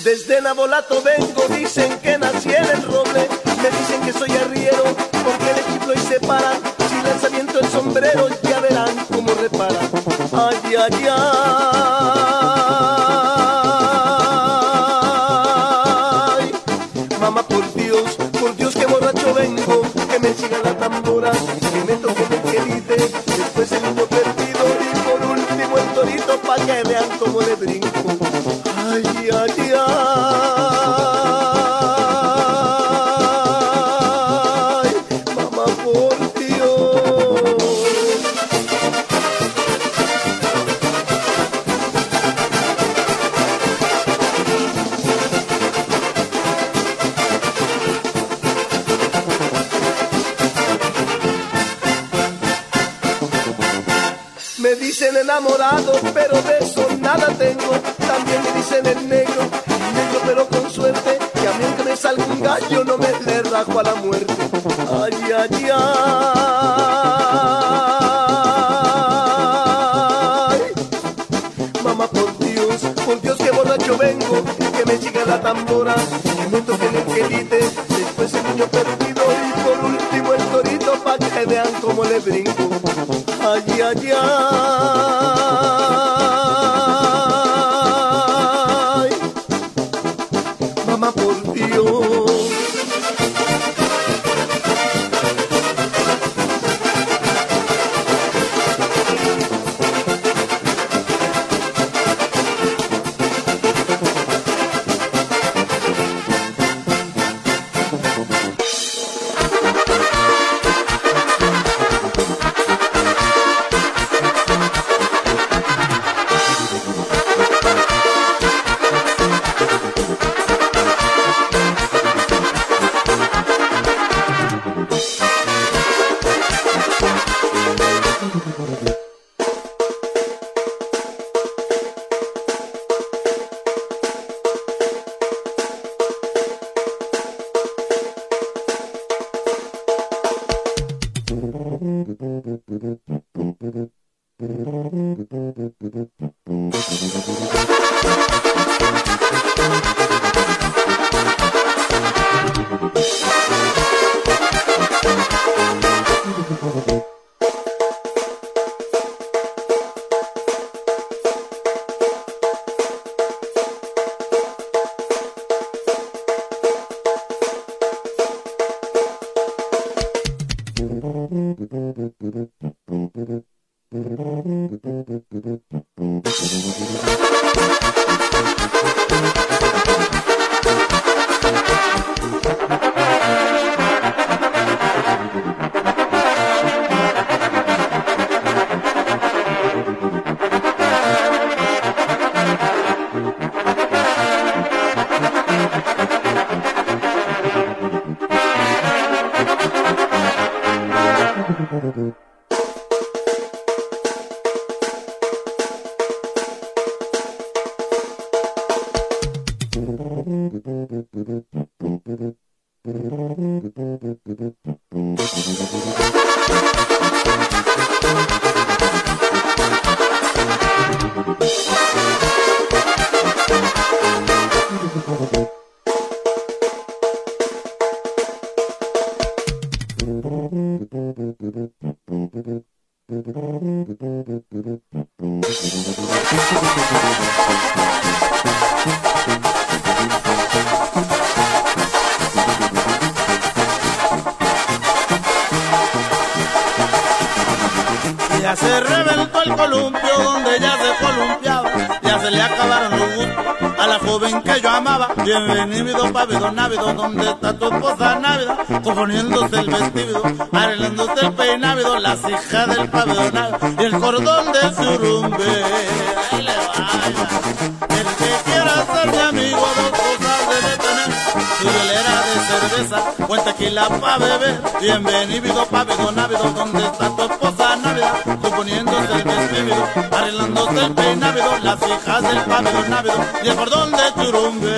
Desde Nabolato vengo, dicen que nací en el roble. Me dicen que soy arriero, porque le chiflo y se para. Si lanzamiento el sombrero, ya verán cómo repara. Ay, ay, ay. Mamá, por Dios que borracho vengo. Que me siga la tambora, que me toque el quelite. Después el niño perdido y por último el torito, pa' que vean cómo le brinco. Ay, ay, ay, mamá, por Dios. Me dicen enamorado, pero de eso nada tengo. También me dicen el negro pero con suerte. Y a mí aunque me salga un gallo no me le rajo a la muerte. Ay, ay, ay. Mamá, por Dios que borracho vengo. Que me siga la tambora, que me toque el quelite. Después el niño perdido y por último el torito, pa' que vean cómo le brinco. Ay, ay, ay. Mamá, por Dios. Ya se reventó el columpio donde ya se columpiaba, ya se le acabaron los gustos a la joven que yo amaba. Bienvenido Pávido Návido, donde está tu esposa Návida, componiéndose el vestido, arreglándose el peinávido, las hijas del Pávido Návido y el cordón de surumbe. Ahí le vaya, el que quiera ser mi amigo, dos cosas debe tener: su hielera de cerveza, buen tequila pa' beber. Bienvenido Pávido Návido, donde está tu esposa Návida, componiéndose el vestido, arreglándose el peinávido, las hijas del Pávido Návido y el cordón de Churumbe.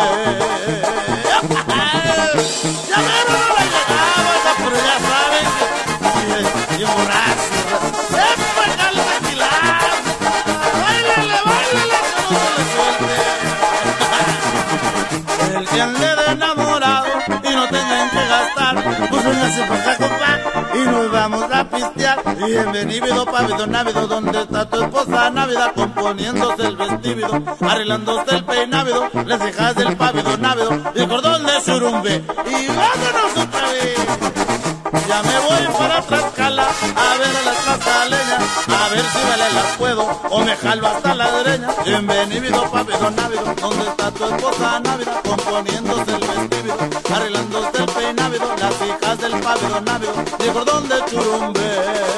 Ya me no le llegaba, pero ya saben que y borracho, siempre cala tequilado. Báilale, báilale, que no se le suelte. y ande de enamorado y no tengan que gastar, pues véngase pa' acá, compa, y nos vamos a pistear. Y bienvenido pavido návido, donde está tu esposa Navidad, componiéndose el vestíbido, arreglándose el peinávido, les dejas del pavido návido y el cordón de surumbe, y vámonos otra vez. Ya me voy para Tlaxcala a ver a las tlaxcaleñas, a ver si me las puedo o me jalo hasta la dreña. Bienvenido pavido návido, donde está tu esposa Navidad, componiéndose el vestíbido, arreglándose el peinávido, las hijas del pavido návido y el cordón de churumbe.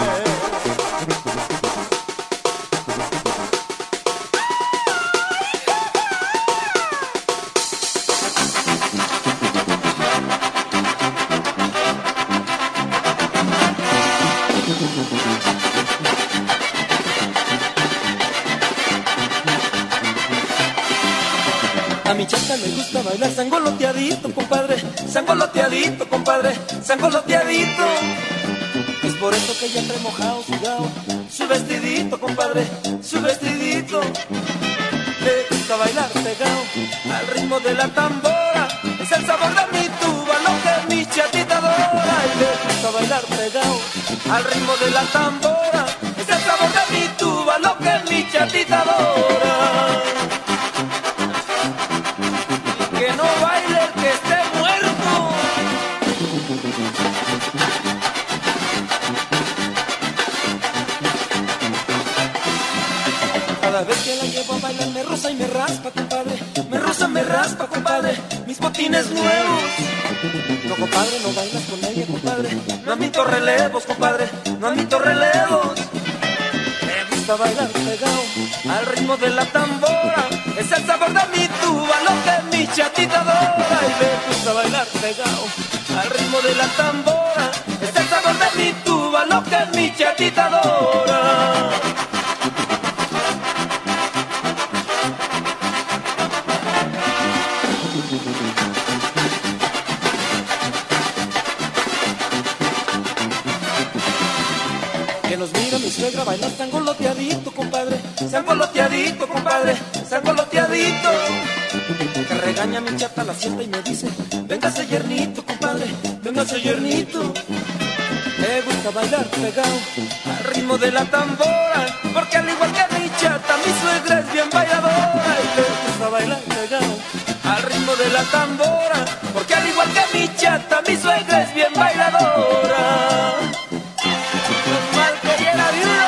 A mi chata le gusta bailar sangoloteadito, compadre, sangoloteadito, compadre, sangoloteadito. Es por eso que ella trae mojado su vestidito, compadre, su vestidito. Le gusta bailar pegado al ritmo de la tambora, es el sabor de mi tuba, lo que mi chatita adora. Y le gusta bailar pegado al ritmo de la tambora, es el sabor de mi tuba, lo que mi chatita adora. Que no baile el que esté muerto. Cada vez que la llevo a bailar me roza y me raspa, compadre. Me roza, me raspa, compadre. Mis botines nuevos. No, compadre, no bailas con ella, compadre. No admito relevos, compadre. No admito relevos. Me gusta bailar pegado al ritmo de la tambora, es el sabor de mi tuba, lo que mi chatita adora. Y me gusta bailar pegado al ritmo de la tambora, es el sabor de mi tuba, lo que mi chatita adora. Que nos mira mi suegra bailar sangoloteadito, compadre, sangoloteadito, compadre, sangoloteadito. Que regaña a mi chata, la sienta y me dice, véngase yernito, compadre, véngase yernito. Me gusta bailar pegado al ritmo de la tambora, porque al igual que mi chata, mi suegra es bien bailadora. Y me gusta bailar pegado al ritmo de la tambora, porque al igual que mi chata, mi suegra es bien bailadora. Mal quería la viuda.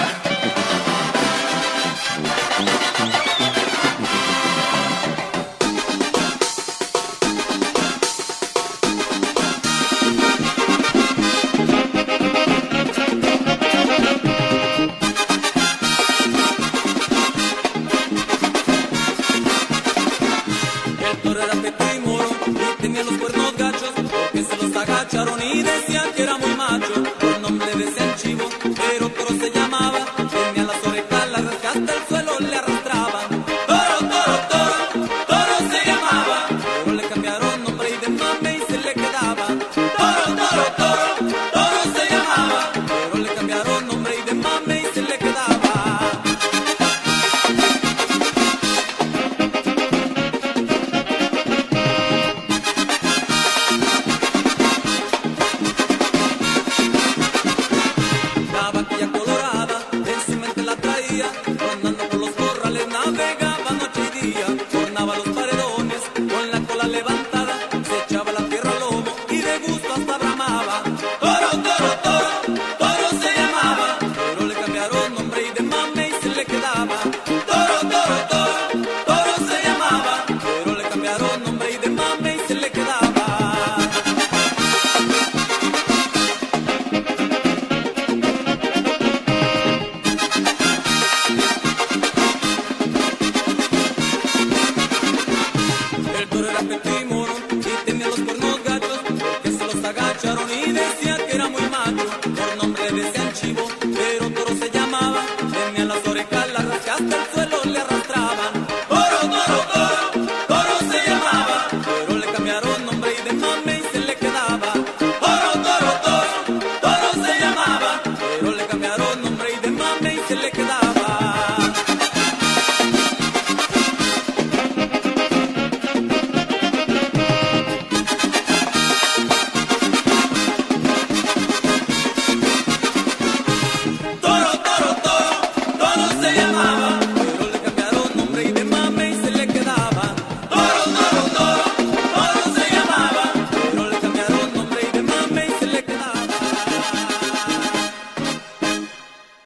El toro era peto y moro y tenía los cuernos gachos, porque se los agacharon y decían que era muy macho. Por nombre le decían chivo, pero toro se llamaba. Tenía las orejas largas que hasta el suelo le arrastraban. Toro, toro, toro, toro se llamaba, pero le cambiaron nombre y de mame y se le quedaba. Toro, toro, toro, toro se llamaba, pero le cambiaron nombre y de mame y se le quedaba. La vaquilla colorada en su mente la traía, rondando por los corrales navegaba noche y día. Tornaba los paredones con la cola levantada, se echaba la tierra al lomo y de gusto hasta bramaba. Toro, toro, toro, toro se llamaba, pero le cambiaron nombre y de mame y se le quedaba. Toro, toro, toro, toro se llamaba, pero le cambiaron nombre y de mame y se le quedaba. El toro era peto y moro y tenía los cuernos gachos, porque se los agacharon y decían que era muy macho. Por nombre le decían chivo, pero toro se llamaba. Tenía las orejas largas que hasta el suelo le arrastraban. Toro, toro, toro, toro se llamaba, pero le cambiaron nombre y de mame y se le quedaba. Toro, toro, toro, toro se llamaba, pero le cambiaron nombre y de mame y se le quedaba.